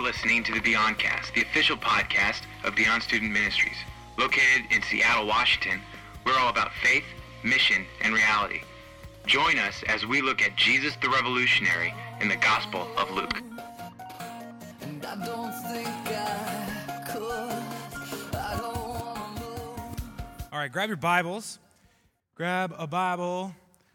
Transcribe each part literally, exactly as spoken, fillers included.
listening to the Beyondcast, the official podcast of Beyond Student Ministries. Located in Seattle, Washington, we're all about faith, mission, and reality. Join us as we look at Jesus the Revolutionary in the Gospel of Luke. And I don't think I could. I don't wanna move. All right, grab your Bibles. Grab a Bible,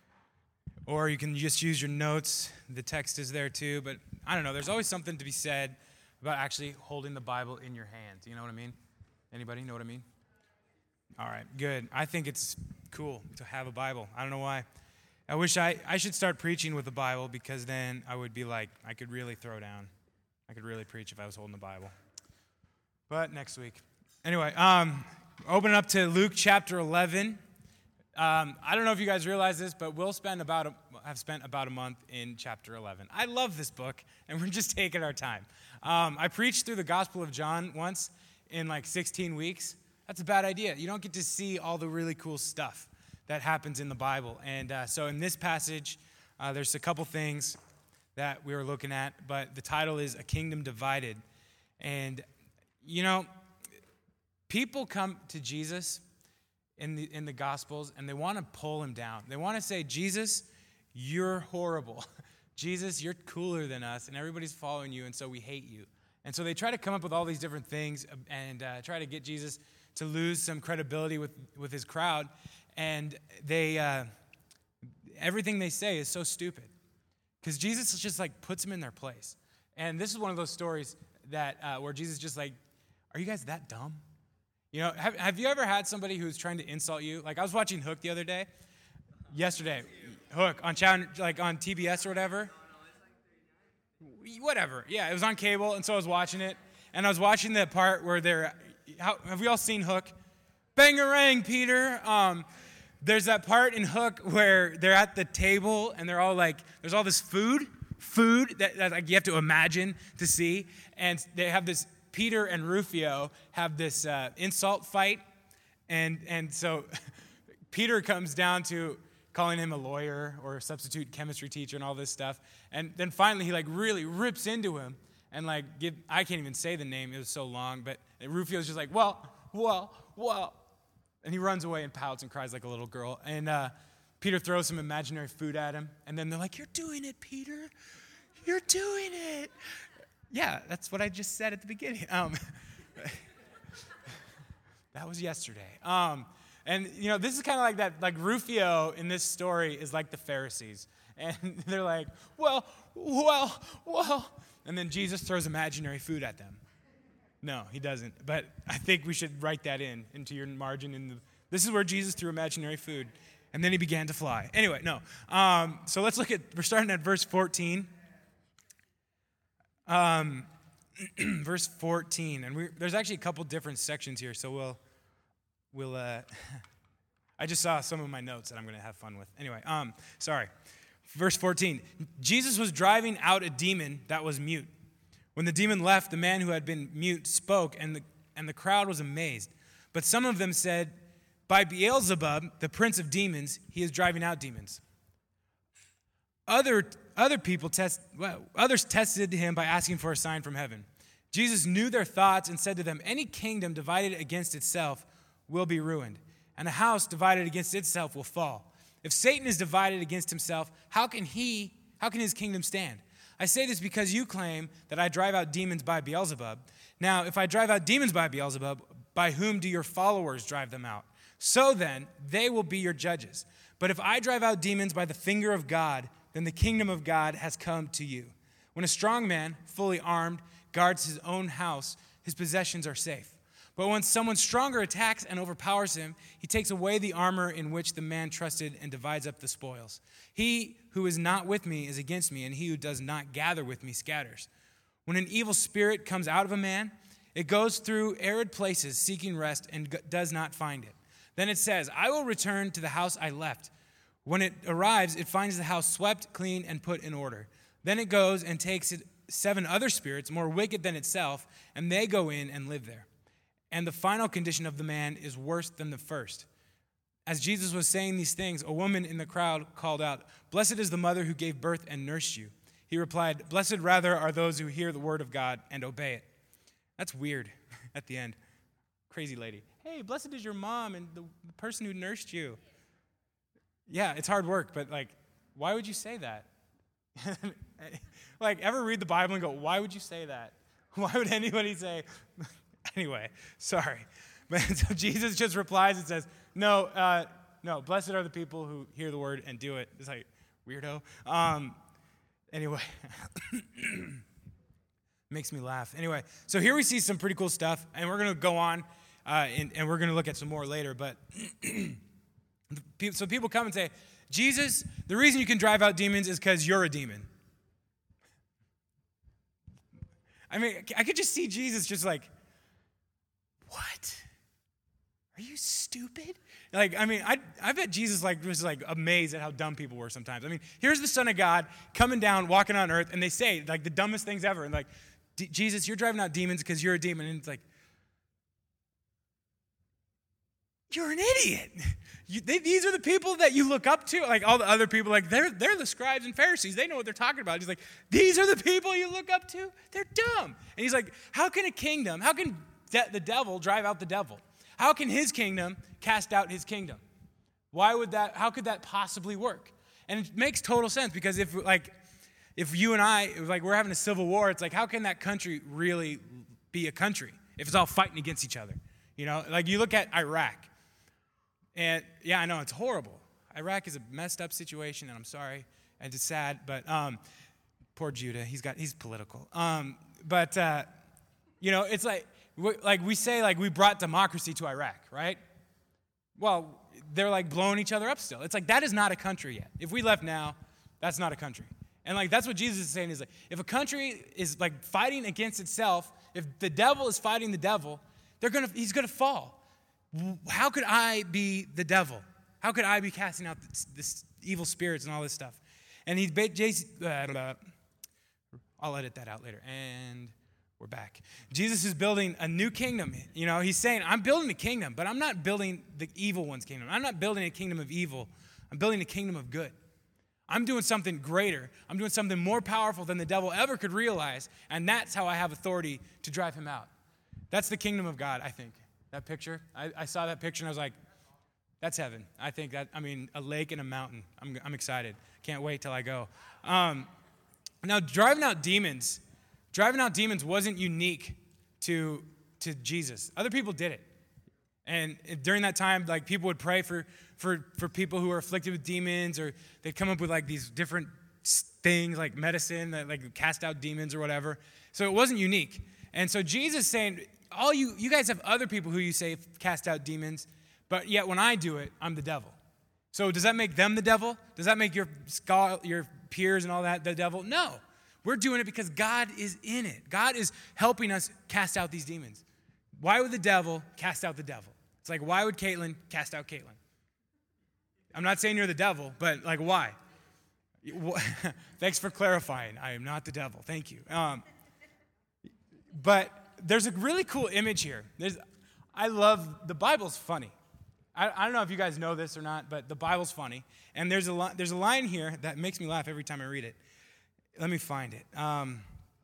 or you can just use your notes. The text is there too, but I don't know. There's always something to be said about actually holding the Bible in your hand. You know what I mean? Anybody know what I mean? All right, good. I think it's cool to have a Bible. I don't know why. I wish I, I should start preaching with the Bible, because then I would be like, I could really throw down. I could really preach if I was holding the Bible. But next week. Anyway, um, open up to Luke chapter eleven. Um, I don't know if you guys realize this, but we'll spend about a, have spent about a month in chapter eleven. I love this book, and we're just taking our time. Um, I preached through the Gospel of John once in like sixteen weeks. That's a bad idea. You don't get to see all the really cool stuff that happens in the Bible. And uh, so in this passage, uh, there's a couple things that we were looking at, but the title is A Kingdom Divided. And, you know, people come to Jesus in the in the Gospels, and they want to pull him down. They want to say, Jesus, you're horrible. Jesus, you're cooler than us, and everybody's following you, and so we hate you. And so they try to come up with all these different things and uh, try to get Jesus to lose some credibility with, with his crowd. And they uh, everything they say is so stupid, because Jesus just like puts them in their place. And this is one of those stories that uh, where Jesus just like, are you guys that dumb? You know, have, have you ever had somebody who's trying to insult you? Like, I was watching Hook the other day, yesterday, Hook on channel, like on T B S or whatever. Whatever, yeah, it was on cable, and so I was watching it, and I was watching the part where they're, how, have we all seen Hook? Bangarang, Peter. Um, there's that part in Hook where they're at the table, and they're all like, there's all this food, food that, that like you have to imagine to see, and they have this, Peter and Rufio have this uh, insult fight, and and so Peter comes down to calling him a lawyer or a substitute chemistry teacher and all this stuff, and then finally he like really rips into him and like give, I can't even say the name, it was so long, but Rufio's just like, well, well, well, and he runs away and pouts and cries like a little girl, and uh, Peter throws some imaginary food at him, and then they're like, you're doing it, Peter, you're doing it. Yeah, that's what I just said at the beginning. Um, that was yesterday. Um, and, you know, this is kind of like that, like Rufio in this story is like the Pharisees. And they're like, well, well, well. And then Jesus throws imaginary food at them. No, he doesn't. But I think we should write that in, into your margin. In the, this is where Jesus threw imaginary food. And then he began to fly. Anyway, no. Um, so let's look at, we're starting at verse fourteen. Um, verse fourteen, and we, there's actually a couple different sections here, so we'll, we'll, uh, I just saw some of my notes that I'm going to have fun with. Anyway, um, sorry. Verse fourteen, Jesus was driving out a demon that was mute. When the demon left, the man who had been mute spoke, and the, and the crowd was amazed. But some of them said, by Beelzebub, the prince of demons, he is driving out demons. Other Other people test, well, others tested him by asking for a sign from heaven. Jesus knew their thoughts and said to them, any kingdom divided against itself will be ruined, and a house divided against itself will fall. If Satan is divided against himself, how can he, how can his kingdom stand? I say this because you claim that I drive out demons by Beelzebub. Now, if I drive out demons by Beelzebub, by whom do your followers drive them out? So then, they will be your judges. But if I drive out demons by the finger of God, then the kingdom of God has come to you. When a strong man, fully armed, guards his own house, his possessions are safe. But when someone stronger attacks and overpowers him, he takes away the armor in which the man trusted and divides up the spoils. He who is not with me is against me, and he who does not gather with me scatters. When an evil spirit comes out of a man, it goes through arid places seeking rest and does not find it. Then it says, I will return to the house I left. When it arrives, it finds the house swept, clean, and put in order. Then it goes and takes it seven other spirits, more wicked than itself, and they go in and live there. And the final condition of the man is worse than the first. As Jesus was saying these things, a woman in the crowd called out, blessed is the mother who gave birth and nursed you. He replied, "Blessed rather are those who hear the word of God and obey it." That's weird at the end. Crazy lady. Hey, blessed is your mom and the person who nursed you. Yeah, it's hard work, but like, why would you say that? Like, ever read the Bible and go, why would you say that? Why would anybody say, anyway, sorry. But so Jesus just replies and says, no, uh, no, blessed are the people who hear the word and do it. It's like, weirdo. Um, anyway, makes me laugh. Anyway, so here we see some pretty cool stuff, and we're going to go on, uh, and, and we're going to look at some more later. But so people come and say, Jesus, the reason you can drive out demons is because you're a demon. I mean, I could just see Jesus just like, what? Are you stupid? Like, I mean, I I bet Jesus like was like amazed at how dumb people were sometimes. I mean, here's the Son of God coming down, walking on earth, and they say like the dumbest things ever. And like, Jesus, you're driving out demons because you're a demon. And it's like, you're an idiot. You, they, these are the people that you look up to. Like all the other people, like they're they're the scribes and Pharisees. They know what they're talking about. He's like, these are the people you look up to? They're dumb. And he's like, how can a kingdom, how can de- the devil drive out the devil? How can his kingdom cast out his kingdom? Why would that, how could that possibly work? And it makes total sense because if like, if you and I, like we're having a civil war, it's like, how can that country really be a country if it's all fighting against each other? You know, like you look at Iraq. And yeah, I know, it's horrible. Iraq is a messed up situation, and I'm sorry, and it's sad, but um, poor Judah, he's got, he's political. Um, but, uh, you know, it's like, like we say, like we brought democracy to Iraq, right? Well, they're like blowing each other up still. It's like, that is not a country yet. If we left now, that's not a country. And like, that's what Jesus is saying is like, if a country is like fighting against itself, if the devil is fighting the devil, they're gonna, he's gonna fall. How could I be the devil? How could I be casting out this, this evil spirits and all this stuff? And he's, uh, I'll edit that out later. And we're back. Jesus is building a new kingdom. You know, he's saying, I'm building a kingdom, but I'm not building the evil one's kingdom. I'm not building a kingdom of evil. I'm building a kingdom of good. I'm doing something greater. I'm doing something more powerful than the devil ever could realize, and that's how I have authority to drive him out. That's the kingdom of God, I think. That picture, I, I saw that picture and I was like, that's heaven. I think that, I mean, a lake and a mountain. I'm, I'm excited. Can't wait till I go. Um, now, driving out demons, driving out demons wasn't unique to, to Jesus. Other people did it. And during that time, like people would pray for, for, for people who were afflicted with demons, or they'd come up with like these different things like medicine that like cast out demons or whatever. So it wasn't unique. And so Jesus saying, all you, you guys have other people who you say cast out demons, but yet when I do it, I'm the devil. So does that make them the devil? Does that make your scholar, your peers and all that the devil? No. We're doing it because God is in it. God is helping us cast out these demons. Why would the devil cast out the devil? It's like, why would Caitlin cast out Caitlin? I'm not saying you're the devil, but like, why? Thanks for clarifying. I am not the devil. Thank you. Um, but there's a really cool image here. There's, I love, the Bible's funny. I, I don't know if you guys know this or not, but the Bible's funny. And there's a, li- there's a line here that makes me laugh every time I read it. Let me find it. Um,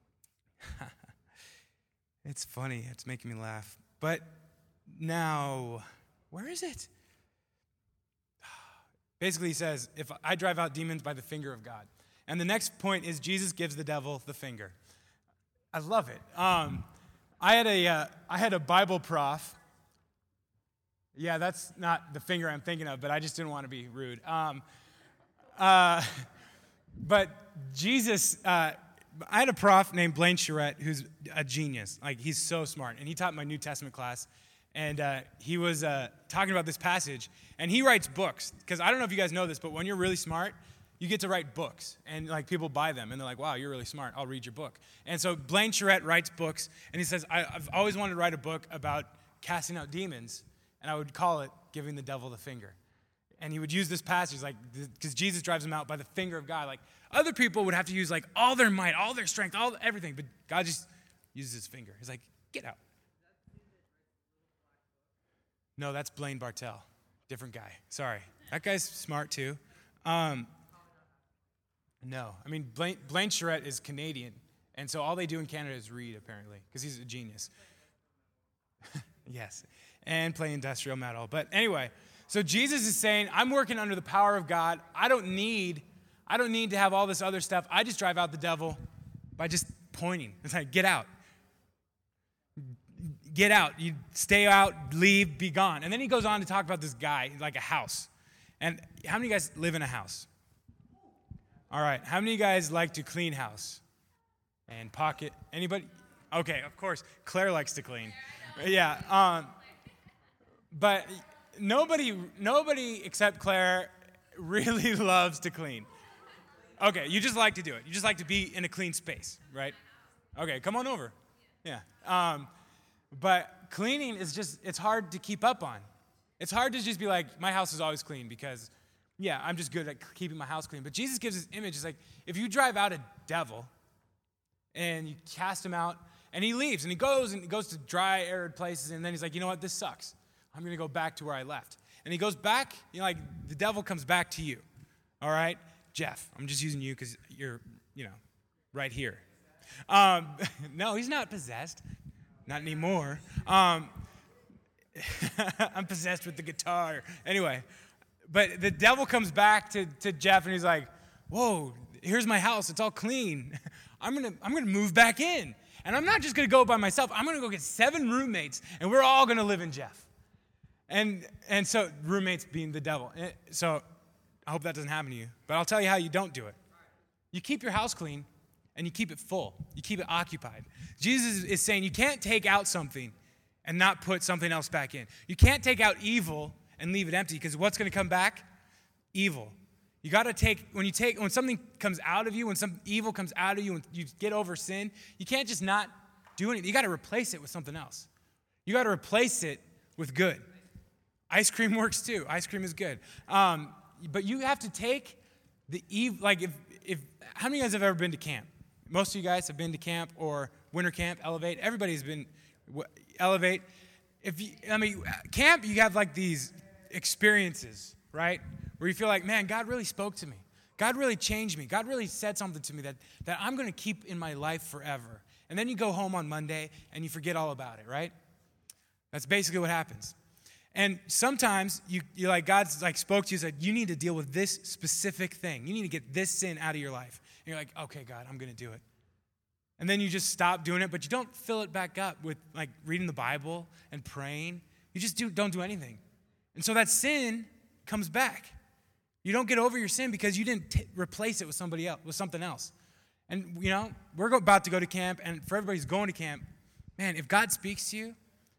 it's funny. It's making me laugh. But now, where is it? Basically, he says, if I drive out demons by the finger of God. And the next point is Jesus gives the devil the finger. I love it. Um, I had a uh, I had a Bible prof. Yeah, that's not the finger I'm thinking of, but I just didn't want to be rude. Um, uh, but Jesus, uh, I had a prof named Blaine Charette who's a genius. Like, he's so smart. And he taught my New Testament class. And uh, he was uh, talking about this passage. And he writes books. Because I don't know if you guys know this, but when you're really smart, you get to write books, and like people buy them, and they're like, wow, you're really smart, I'll read your book. And so Blaine Charette writes books, and he says, I, I've always wanted to write a book about casting out demons, and I would call it Giving the Devil the Finger. And he would use this passage, like, because Jesus drives him out by the finger of God. Like, other people would have to use like all their might, all their strength, all everything, but God just uses his finger. He's like, get out. No, that's Blaine Bartell, different guy. Sorry. That guy's smart too. Um, No. I mean, Blaine, Blaine Charette is Canadian, and so all they do in Canada is read, apparently, because he's a genius. Yes, and play industrial metal. But anyway, so Jesus is saying, I'm working under the power of God. I don't need, I don't need to have all this other stuff. I just drive out the devil by just pointing. It's like, get out. Get out. You stay out, leave, be gone. And then he goes on to talk about this guy, like a house. And how many of you guys live in a house? All right. How many of you guys like to clean house? And pocket? Anybody? Okay, of course. Claire likes to clean. Yeah. Um, but nobody, nobody except Claire really loves to clean. Okay, you just like to do it. You just like to be in a clean space, right? Okay, come on over. Yeah. Um, but cleaning is just, it's hard to keep up on. It's hard to just be like, my house is always clean because, yeah, I'm just good at keeping my house clean. But Jesus gives this image. It's like, if you drive out a devil and you cast him out, and he leaves, and he goes, and he goes to dry, arid places, and then he's like, you know what, this sucks. I'm going to go back to where I left. And he goes back, you know, like, the devil comes back to you, all right? Jeff, I'm just using you because you're, you know, right here. Um, no, he's not possessed. Not anymore. Um, I'm possessed with the guitar. Anyway, but the devil comes back to, to Jeff, and he's like, whoa, here's my house. It's all clean. I'm going to I'm gonna move back in. And I'm not just going to go by myself. I'm going to go get seven roommates, and we're all going to live in Jeff. And and so roommates being the devil. So I hope that doesn't happen to you. But I'll tell you how you don't do it. You keep your house clean, and you keep it full. You keep it occupied. Jesus is saying you can't take out something and not put something else back in. You can't take out evil and leave it empty, because what's going to come back? Evil. You got to take, when you take, when something comes out of you, when some evil comes out of you, when you get over sin, you can't just not do anything. You got to replace it with something else. You got to replace it with good. Ice cream works too. Ice cream is good. Um, but you have to take the evil, like if, if, how many of you guys have ever been to camp? Most of you guys have been to camp or winter camp, Elevate. Everybody's been, Elevate. If you, I mean, camp, you have like these experiences, right? Where you feel like, man, God really spoke to me. God really changed me. God really said something to me that, that I'm going to keep in my life forever. And then you go home on Monday and you forget all about it, right? That's basically what happens. And sometimes you you like God's like spoke to you, said you need to deal with this specific thing. You need to get this sin out of your life. And you're like, okay, God, I'm going to do it. And then you just stop doing it, but you don't fill it back up with like reading the Bible and praying. You just do don't do anything. And so that sin comes back. You don't get over your sin because you didn't t- replace it with somebody else, with something else. And, you know, we're about to go to camp, and for everybody who's going to camp, man, if God speaks to you,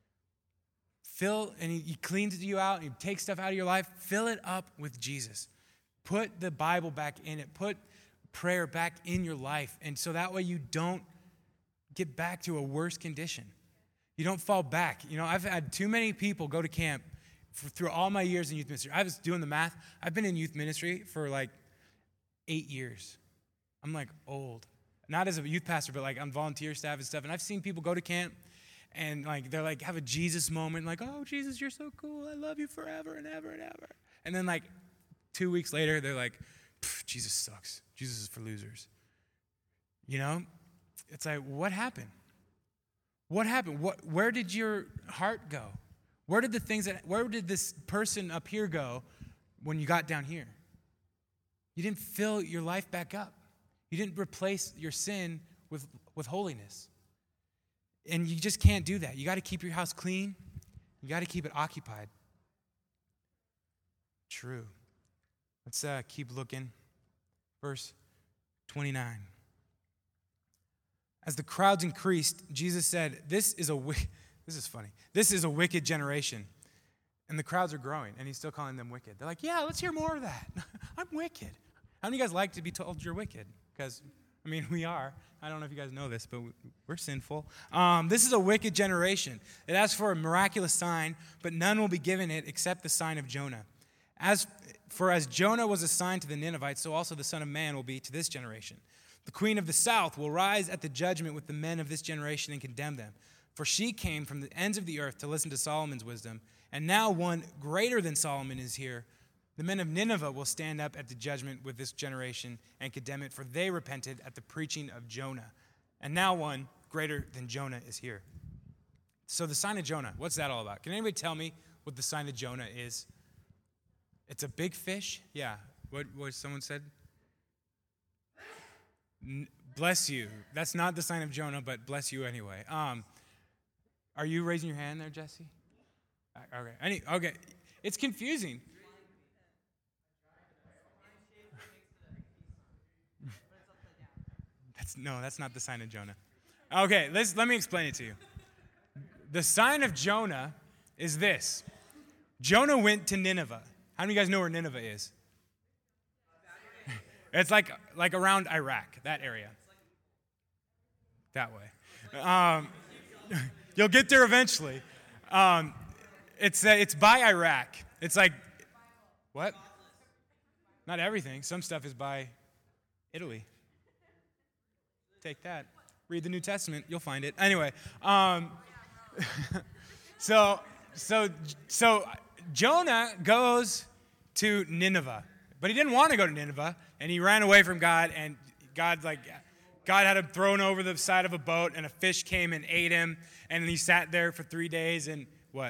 fill, and he, he cleans you out, and he takes stuff out of your life, fill it up with Jesus. Put the Bible back in it. Put prayer back in your life. And so that way you don't get back to a worse condition. You don't fall back. You know, I've had too many people go to camp for, through all my years in youth ministry. I was doing the math. I've been in youth ministry for like eight years. I'm like old. Not as a youth pastor, but like on volunteer staff and stuff. And I've seen people go to camp and like they're like have a Jesus moment, like, oh, Jesus, you're so cool. I love you forever and ever and ever. And then like two weeks later, they're like, Jesus sucks. Jesus is for losers. You know? It's like, what happened? What happened? What, where did your heart go? Where did the things that, where did this person up here go when you got down here? You didn't fill your life back up. You didn't replace your sin with, with holiness. And you just can't do that. You got to keep your house clean. You got to keep it occupied. True. Let's uh, keep looking. Verse twenty-nine. As the crowds increased, Jesus said, this is a wi- this is funny. This is a wicked generation. And the crowds are growing, and he's still calling them wicked. They're like, yeah, let's hear more of that. I'm wicked. How many of you guys like to be told you're wicked? Because, I mean, we are. I don't know if you guys know this, but we're sinful. Um, this is a wicked generation. It asks for a miraculous sign, but none will be given it except the sign of Jonah. As for as Jonah was a sign to the Ninevites, so also the Son of Man will be to this generation. The queen of the south will rise at the judgment with the men of this generation and condemn them. For she came from the ends of the earth to listen to Solomon's wisdom, and now one greater than Solomon is here. The men of Nineveh will stand up at the judgment with this generation and condemn it, for they repented at the preaching of Jonah. And now one greater than Jonah is here. So the sign of Jonah, what's that all about? Can anybody tell me what the sign of Jonah is? It's a big fish? Yeah. What, what someone said? N- bless you. That's not the sign of Jonah, but bless you anyway. Um, are you raising your hand there, Jesse? Uh, okay. Any, okay. It's confusing. That's, no, that's not the sign of Jonah. Okay, let's, let me explain it to you. The sign of Jonah is this. Jonah went to Nineveh. How many of you guys know where Nineveh is? It's like, like around Iraq, that area. That way. Um, you'll get there eventually. Um, it's, uh, it's by Iraq. It's like, what? Not everything. Some stuff is by Italy. Take that. Read the New Testament. You'll find it. Anyway, um, so so so Jonah goes to Nineveh, but he didn't want to go to Nineveh, and he ran away from God. And God like God had him thrown over the side of a boat, and a fish came and ate him, and he sat there for three days. And what?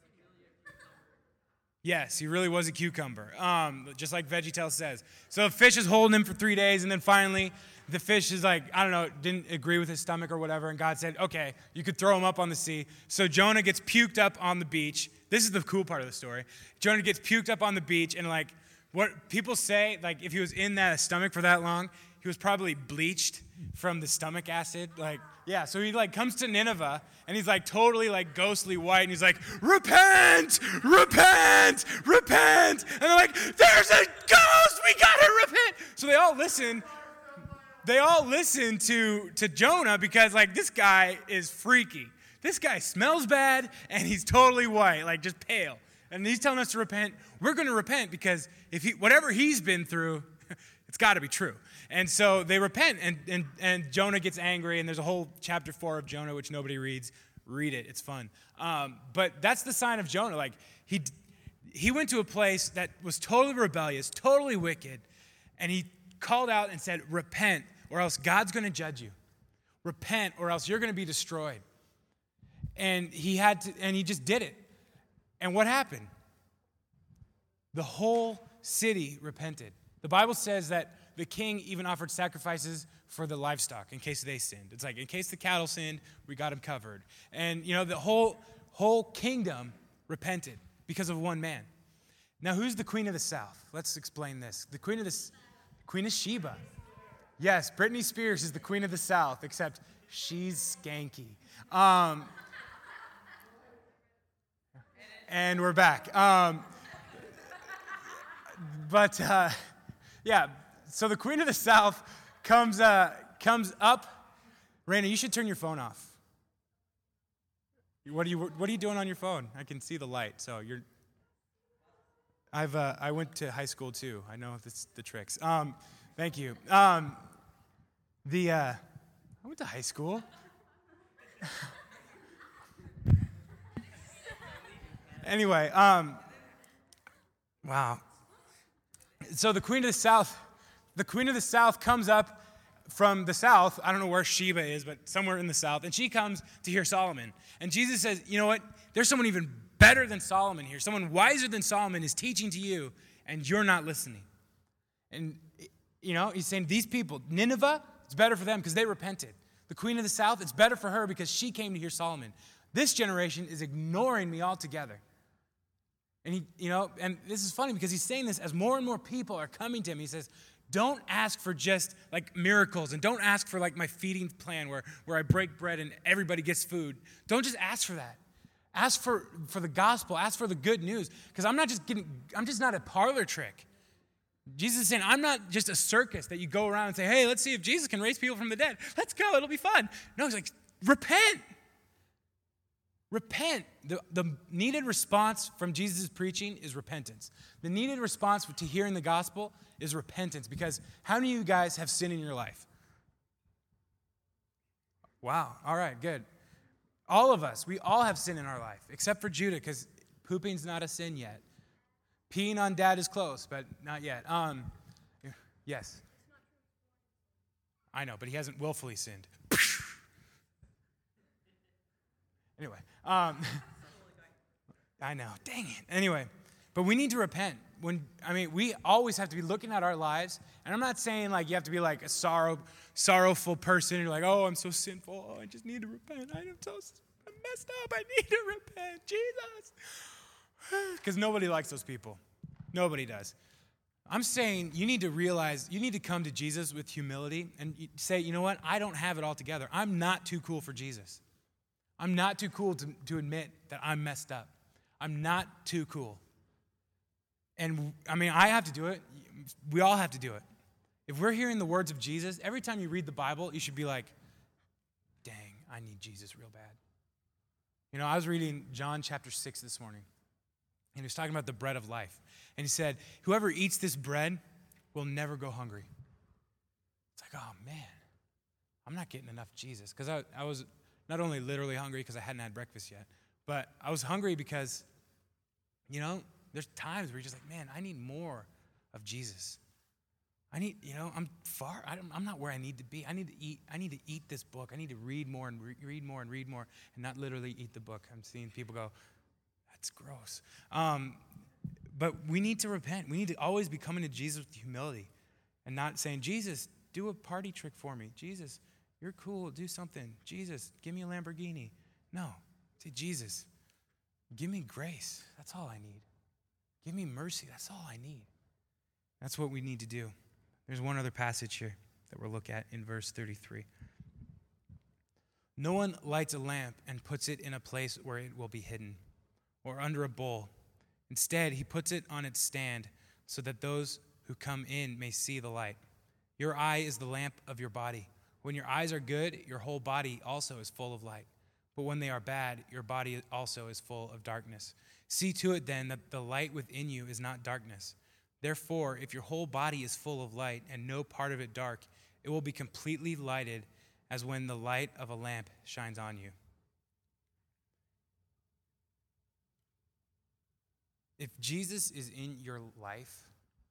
Yes, he really was a cucumber, um, just like VeggieTales says. So the fish is holding him for three days, and then finally the fish is like, I don't know, didn't agree with his stomach or whatever, and God said, okay, you could throw him up on the sea. So Jonah gets puked up on the beach. This is the cool part of the story. Jonah gets puked up on the beach, and like what people say, like if he was in that stomach for that long, he was probably bleached from the stomach acid. Like, yeah, so he like comes to Nineveh, and he's like totally like ghostly white, and he's like, repent, repent, repent. And they're like, there's a ghost, we gotta repent. So they all listen. They all listen to, to Jonah because like this guy is freaky. This guy smells bad, and he's totally white, like just pale. And he's telling us to repent. We're going to repent because if he, whatever he's been through, it's got to be true. And so they repent, and, and, and Jonah gets angry, and there's a whole chapter four of Jonah, which nobody reads. Read it. It's fun. Um, but that's the sign of Jonah. Like he, he went to a place that was totally rebellious, totally wicked, and he called out and said, repent, or else God's going to judge you. Repent, or else you're going to be destroyed. And he had to, and he just did it. And what happened? The whole city repented. The Bible says that the king even offered sacrifices for the livestock in case they sinned. It's like, in case the cattle sinned, we got them covered. And, you know, the whole, whole kingdom repented because of one man. Now, who's the queen of the south? Let's explain this. The queen of the Queen of Sheba. Yes, Britney Spears is the queen of the south, except she's skanky. Um, and we're back. Um, but, uh, yeah, so the queen of the south comes uh, comes up. Raina, you should turn your phone off. What are you What are you doing on your phone? I can see the light, so you're... I've uh, I went to high school too. I know this, the tricks. Um, thank you. Um, the uh, I went to high school. Anyway, um, wow. So the queen of the south, the queen of the south comes up from the south. I don't know where Sheba is, but somewhere in the south, and she comes to hear Solomon. And Jesus says, you know what? There's someone even better than Solomon here. Someone wiser than Solomon is teaching to you, and you're not listening. And, you know, he's saying these people, Nineveh, it's better for them because they repented. The queen of the south, it's better for her because she came to hear Solomon. This generation is ignoring me altogether. And he, you know, and this is funny because he's saying this as more and more people are coming to him. He says, don't ask for just like miracles, and don't ask for like my feeding plan where, where I break bread and everybody gets food. Don't just ask for that. Ask for, for the gospel. Ask for the good news. Because I'm not just getting, I'm just not a parlor trick. Jesus is saying, I'm not just a circus that you go around and say, hey, let's see if Jesus can raise people from the dead. Let's go. It'll be fun. No, he's like, repent. Repent. The, the needed response from Jesus' preaching is repentance. The needed response to hearing the gospel is repentance. Because how many of you guys have sin in your life? Wow. All right, good. All of us, we all have sin in our life, except for Judah, because pooping's not a sin yet. Peeing on dad is close, but not yet. Um, yes. I know, but he hasn't willfully sinned. Anyway, um, I know, dang it. Anyway, but we need to repent. When I mean, we always have to be looking at our lives, and I'm not saying like you have to be like a sorrow, sorrowful person. And you're like, oh, I'm so sinful. Oh, I just need to repent. I am so I'm messed up. I need to repent, Jesus. Because nobody likes those people. Nobody does. I'm saying you need to realize, you need to come to Jesus with humility and say, you know what? I don't have it all together. I'm not too cool for Jesus. I'm not too cool to, to admit that I'm messed up. I'm not too cool. And I mean, I have to do it. We all have to do it. If we're hearing the words of Jesus, every time you read the Bible, you should be like, dang, I need Jesus real bad. You know, I was reading John chapter six this morning, and he was talking about the bread of life. And he said, whoever eats this bread will never go hungry. It's like, oh, man, I'm not getting enough Jesus. Because I, I was not only literally hungry because I hadn't had breakfast yet, but I was hungry because, you know, there's times where you're just like, man, I need more of Jesus. I need, you know, I'm far, I I'm not where I need to be. I need to eat, I need to eat this book. I need to read more and re- read more and read more and not literally eat the book. I'm seeing people go, that's gross. Um, but we need to repent. We need to always be coming to Jesus with humility and not saying, Jesus, do a party trick for me. Jesus, you're cool, do something. Jesus, give me a Lamborghini. No, say, Jesus, give me grace. That's all I need. Give me mercy. That's all I need. That's what we need to do. There's one other passage here that we'll look at in verse thirty-three. No one lights a lamp and puts it in a place where it will be hidden or under a bowl. Instead, he puts it on its stand so that those who come in may see the light. Your eye is the lamp of your body. When your eyes are good, your whole body also is full of light. But when they are bad, your body also is full of darkness. See to it then that the light within you is not darkness. Therefore, if your whole body is full of light and no part of it dark, it will be completely lighted as when the light of a lamp shines on you. If Jesus is in your life,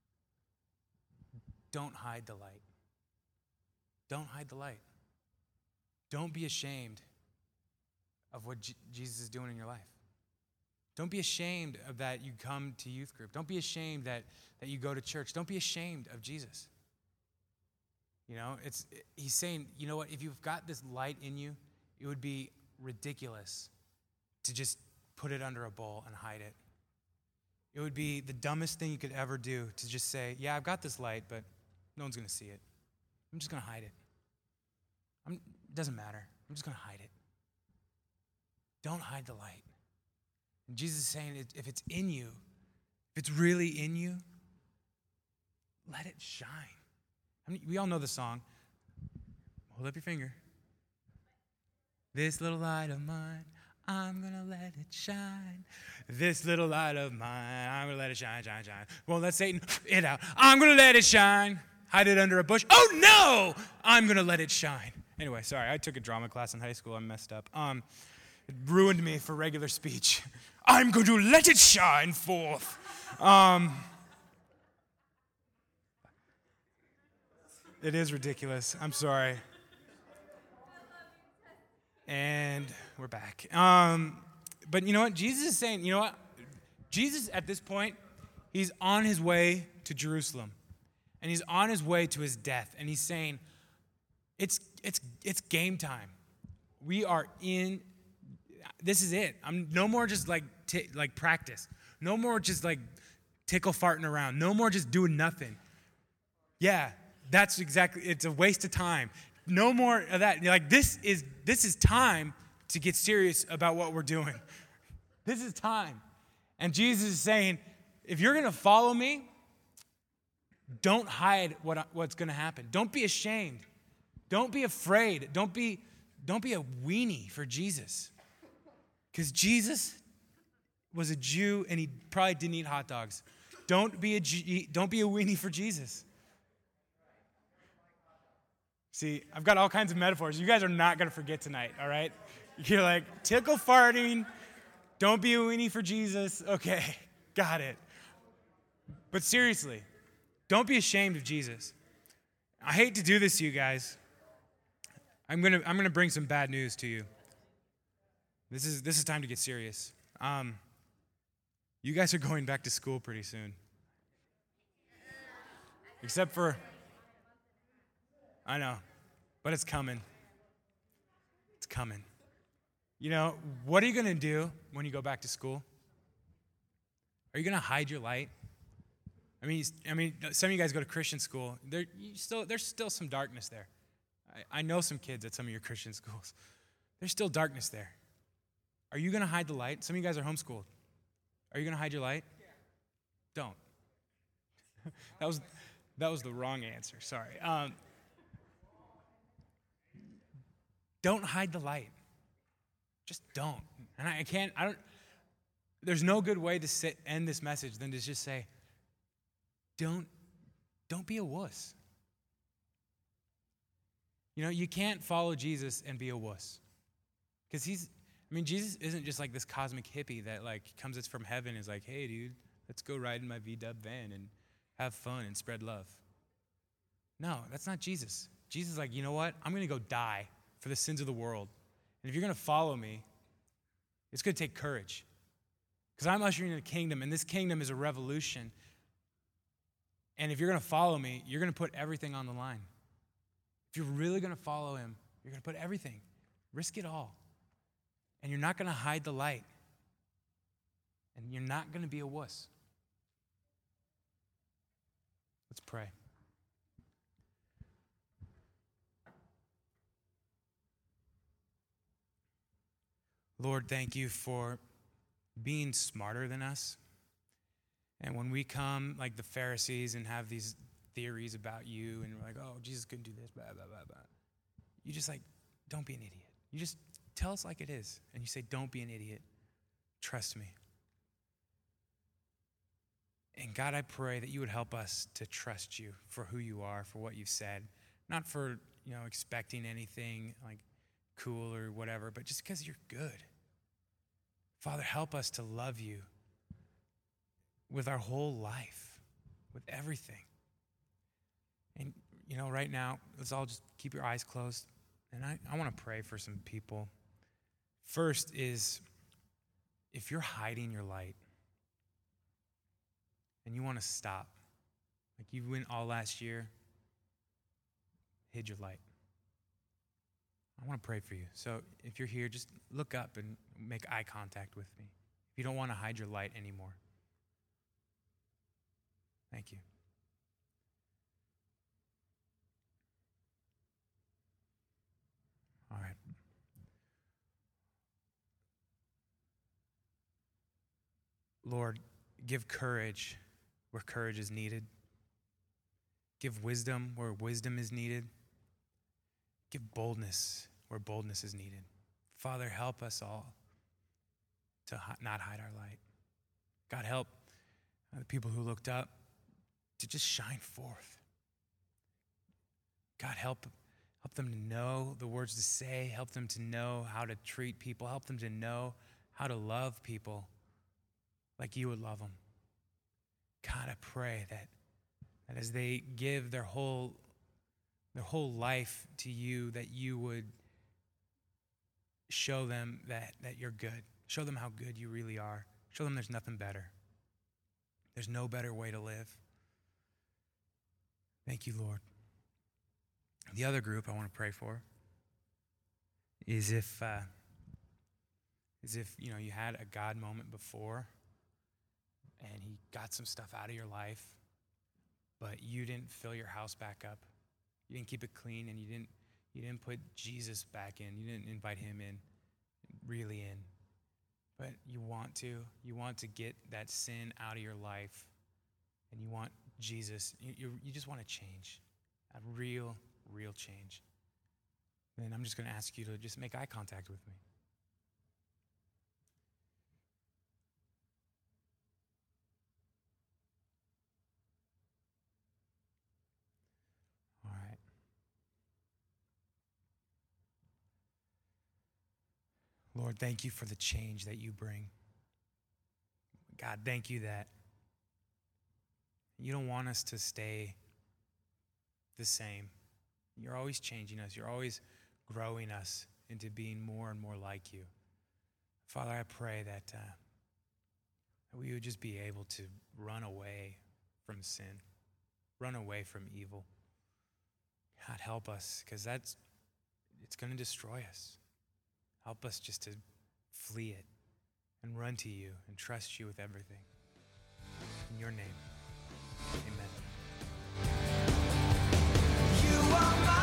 don't hide the light. Don't hide the light. Don't be ashamed of what J- Jesus is doing in your life. Don't be ashamed of that you come to youth group. Don't be ashamed that, that you go to church. Don't be ashamed of Jesus. You know, it's he's saying, you know what, if you've got this light in you, it would be ridiculous to just put it under a bowl and hide it. It would be the dumbest thing you could ever do to just say, yeah, I've got this light, but no one's going to see it. I'm just going to hide it. I'm, it doesn't matter. I'm just going to hide it. Don't hide the light. And Jesus is saying, if it's in you, if it's really in you, let it shine. I mean, we all know the song. Hold up your finger. This little light of mine, I'm going to let it shine. This little light of mine, I'm going to let it shine, shine, shine. Well, let Satan it out. I'm going to let it shine. Hide it under a bush. Oh, no! I'm going to let it shine. Anyway, sorry. I took a drama class in high school. I messed up. Um, it ruined me for regular speech. I'm going to let it shine forth. Um, it is ridiculous. I'm sorry. And we're back. Um, but you know what? Jesus is saying, you know what? Jesus, at this point, he's on his way to Jerusalem. And he's on his way to his death. And he's saying, it's it's it's game time. We are in, this is it. I'm no more just like t- like practice. No more just like tickle farting around. No more just doing nothing. Yeah, that's exactly, it's a waste of time. No more of that. Like this is this is time to get serious about what we're doing. This is time. And Jesus is saying, if you're going to follow me, don't hide what, what's going to happen. Don't be ashamed. Don't be afraid. Don't be, don't be a weenie for Jesus. Because Jesus was a Jew and he probably didn't eat hot dogs. Don't be a, don't be a weenie for Jesus. See, I've got all kinds of metaphors. You guys are not going to forget tonight, all right? You're like, tickle farting, don't be a weenie for Jesus. Okay, got it. But seriously, don't be ashamed of Jesus. I hate to do this to you guys. I'm gonna I'm gonna bring some bad news to you. This is this is time to get serious. Um, you guys are going back to school pretty soon. Except for, I know, but it's coming. It's coming. You know, what are you gonna do when you go back to school? Are you gonna hide your light? I mean, I mean, some of you guys go to Christian school. There, you still, there's still some darkness there. I, I know some kids at some of your Christian schools. There's still darkness there. Are you going to hide the light? Some of you guys are homeschooled. Are you going to hide your light? Yeah. Don't. that was that was the wrong answer. Sorry. Um, don't hide the light. Just don't. And I, I can't. I don't. There's no good way to sit end this message than to just say, Don't, don't be a wuss. You know, you can't follow Jesus and be a wuss. Because he's, I mean, Jesus isn't just like this cosmic hippie that like comes from heaven and is like, hey, dude, let's go ride in my V-dub van and have fun and spread love. No, that's not Jesus. Jesus is like, you know what? I'm going to go die for the sins of the world. And if you're going to follow me, it's going to take courage. Because I'm ushering in a kingdom, and this kingdom is a revolution. And if you're going to follow me, you're going to put everything on the line. If you're really going to follow him, you're going to put everything. Risk it all. And you're not going to hide the light. And you're not going to be a wuss. Let's pray. Lord, thank you for being smarter than us. And when we come like the Pharisees and have these theories about you and we're like, oh, Jesus couldn't do this, blah, blah, blah, blah. You just like, don't be an idiot. You just tell us like it is. And you say, don't be an idiot. Trust me. And God, I pray that you would help us to trust you for who you are, for what you've said. Not for, you know, expecting anything like cool or whatever, but just because you're good. Father, help us to love you with our whole life, with everything. And, you know, right now, let's all just keep your eyes closed. And I, I want to pray for some people. First is, if you're hiding your light and you want to stop, like you went all last year, hid your light. I want to pray for you. So if you're here, just look up and make eye contact with me. If you don't want to hide your light anymore. Thank you. All right. Lord, give courage where courage is needed. Give wisdom where wisdom is needed. Give boldness where boldness is needed. Father, help us all to not hide our light. God, help the people who looked up to just shine forth. God, help, help them to know the words to say. Help them to know how to treat people. Help them to know how to love people like you would love them. God, I pray that, that as they give their whole their whole life to you, that you would show them that, that you're good. Show them how good you really are. Show them there's nothing better. There's no better way to live. Thank you, Lord. The other group I want to pray for is if, uh, is if you know you had a God moment before and he got some stuff out of your life, but you didn't fill your house back up. You didn't keep it clean, and you didn't you didn't put Jesus back in. You didn't invite him in, really in. But you want to. You want to get that sin out of your life, and you want Jesus. You, you, you just want to change, a real, real change. Then I'm just going to ask you to just make eye contact with me. Lord, thank you for the change that you bring. God, thank you that You don't want us to stay the same. You're always changing us. You're always growing us into being more and more like you. Father, I pray that, uh, that we would just be able to run away from sin, run away from evil. God, help us, because that's, it's going to destroy us. Help us just to flee it and run to you and trust you with everything. In your name, amen. You are my